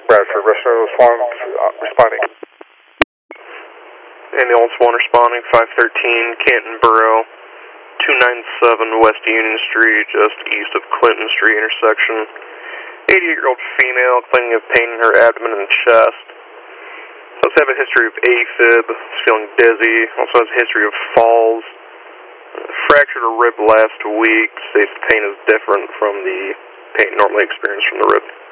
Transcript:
Bradford, responding. Ambulance 1 responding, 513 Canton Borough, 297 West Union Street, just east of Clinton Street intersection. 88-year-old female complaining of pain in her abdomen and chest. Does have a history of AFib, feeling dizzy, also has a history of falls. Fractured her rib last week, states the pain is different from the pain normally experienced from the rib.